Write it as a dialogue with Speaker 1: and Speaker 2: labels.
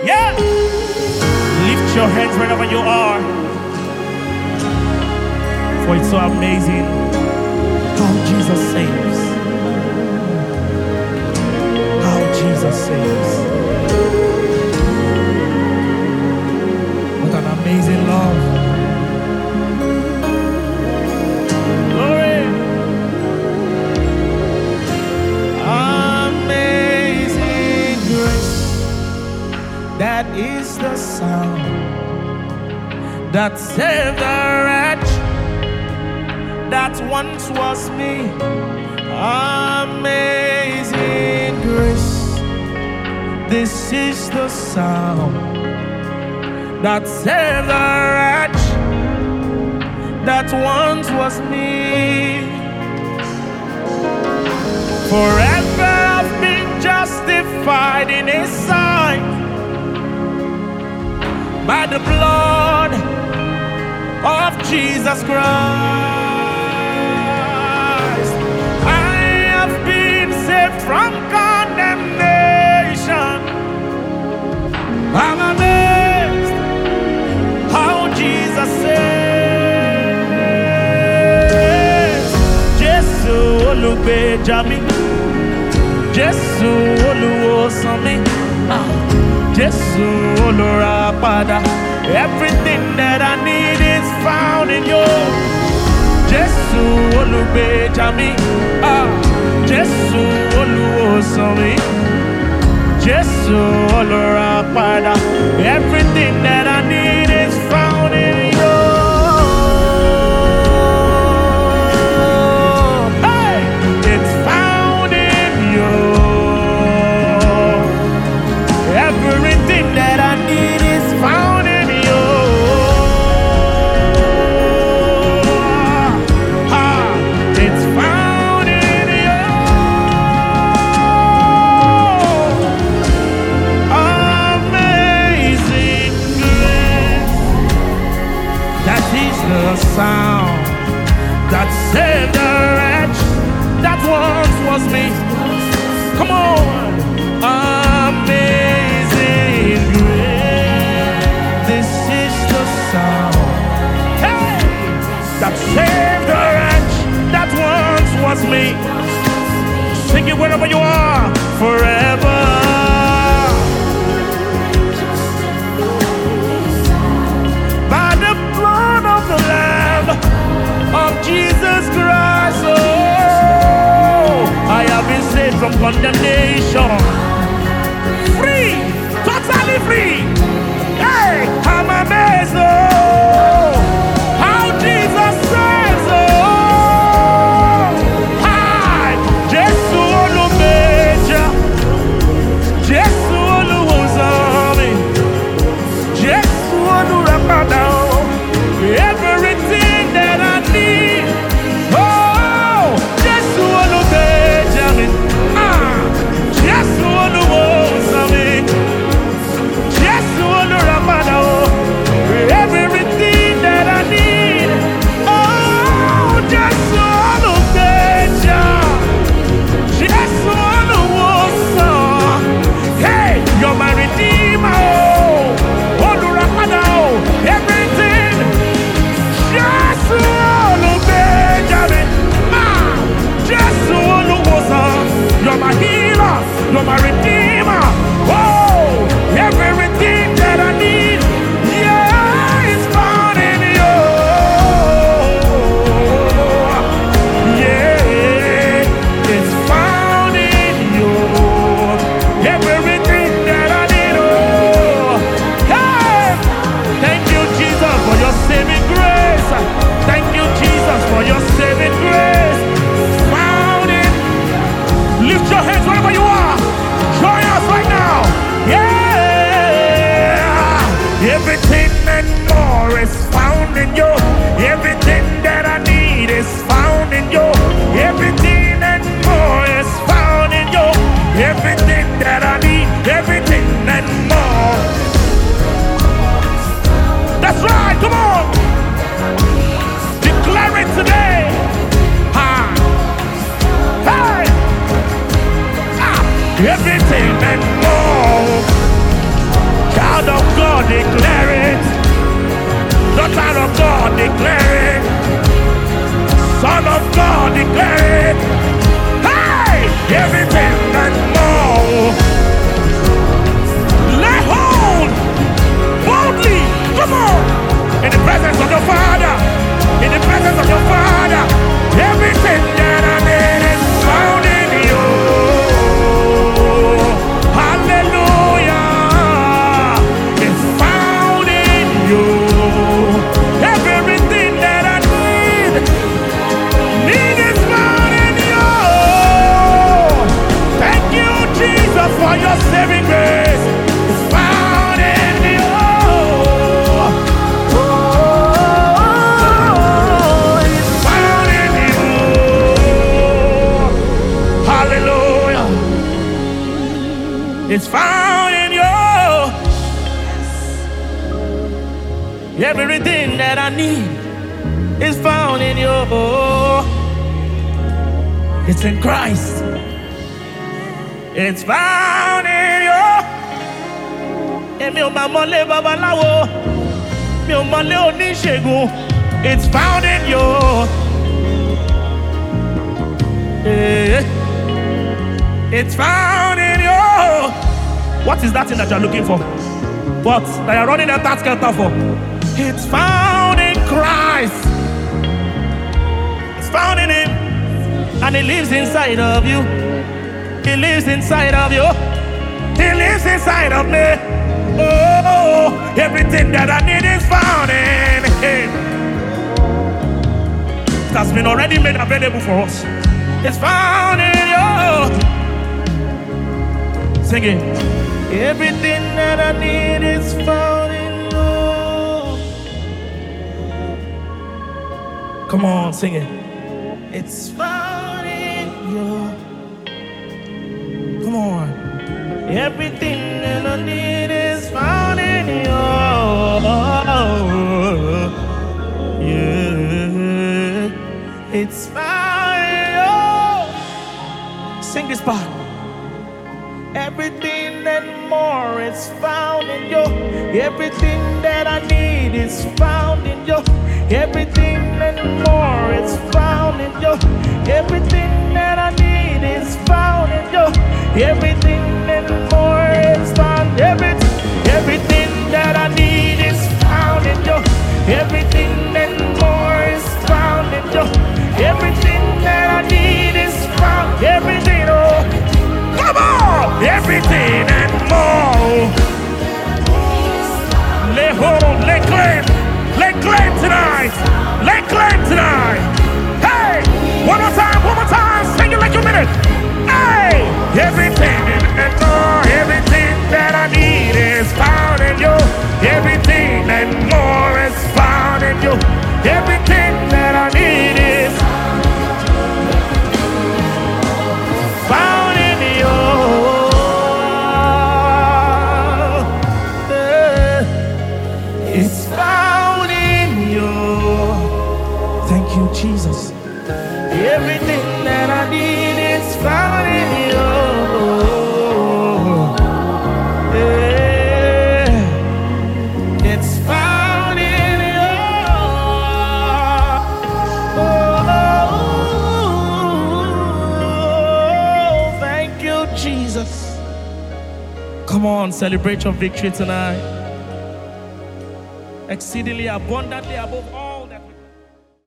Speaker 1: Yeah. Lift your hands wherever you are. For it's so amazing how Jesus saves. How Jesus saves. What an amazing love. Glory. Amazing grace. That is the sound that saved a wretch that once was me. Amazing grace. This is the sound that saved a wretch that once was me. Forever I've been justified in His sight by the blood of Jesus Christ. I have been saved from condemnation. I'm amazed how Jesus saves. Jesus olùgbèjà mi, Jésù olùwòsàn mi, Jésù olùràpadà. Everything that I need is found in you. Jésù olùgbèjà mi, Jésù olùwòsàn mi, Jésù olùràpadà. Everything that I need is found in you. Hey, it's found in you. Everything that I need is found in you. It's found in you. Amazing grace. That is the sound that saved a wretch that once was me. Come on. Amazing grace. This is the sound, hey, that saved a wretch that once was me. Sing it wherever you are, forever. By the blood of the Lamb of Jesus Christ, oh, I have been saved from condemnation. Free, totally free. Hey, I'm amazed, oh, how Jesus saves, oh. Hi, Jésù olùgbèjà, Jésù olùwòsàn mi, Jésù olùràpadà, oh. Everything that I need, oh, Jésù olùgbèjà mi, Jésù olùwòsàn mi, Jésù olùràpadà, oh. Everything that I need, oh, Jésù olùgbèjà, Jésù olùwòsàn. Hey, you're my redeemer, oh, olùràpadà, oh. Everything, Jésù olùgbèjà mi, Jésù olùwòsàn. You're my healer, you're my redeemer, oh, everything that I need, yeah, is found in you. Yeah, it's found in you. Everything that I need, oh, hey, thank you, Jesus, for your saving grace. Thank you, Jesus, for your saving grace. Found in. Lift your hands wherever you are. Join us right now. Yeah. Everything and more is found in you. Everything that I need is found in you. Everything and more is found in you. Everything that I need, everything and more. That's right. Come on. Declare it today. Hey. Everything and more. Child of God, declare it. Daughter of God, declare it. Son of God, declare it. Hey, everything and more. Lay hold boldly. Come on. In the presence of your Father. In the presence of your Father. Everything that I need is found in you. Hallelujah. It's found in you. Everything that I need is found in you. Thank you, Jesus, for your saving grace. It's found in you. It's found in you. Hallelujah. It's found in you. Everything that I need is found in you. It's in Christ. It's found in you. Èmi ò máa mọ̀lé babaláwo, mi ò mọ̀lé oníṣègùn. It's found in you. It's found in you. What is that thing that you're looking for? What? That you're running a task for? It's found in Christ. It's found in Him. And He lives inside of you. He lives inside of you. He lives inside of me. Oh, everything that I need is found in Him. It has been already made available for us. It's found in you. Sing it. Everything that I need is found in you. Come on, sing it. It's found in you. Come on. Everything that I need is found in you. Yeah. It's found in you. Sing this part. Everything and more is found in you. Everything that I need is found in you. Everything and more is found in you. Everything that I need is found in you. Everything and more is found. Everything that I need is found in you. Everything and more is found in you. Everything that I need is found. Everything, oh, come on! Everything and more. Lay hold, lay claim tonight. Lay claim tonight. Hey, one more time, sing it like you mean it. Hey, everything and more, everything that I need is found in you. Everything and more is found in you. Everything that I need is found in you. It's found in you. Thank you, Jesus. Everything that I need is found in you. Yeah. It's found in you. Oh, thank you, Jesus. Come on, celebrate your victory tonight. Exceedingly abundantly above all that we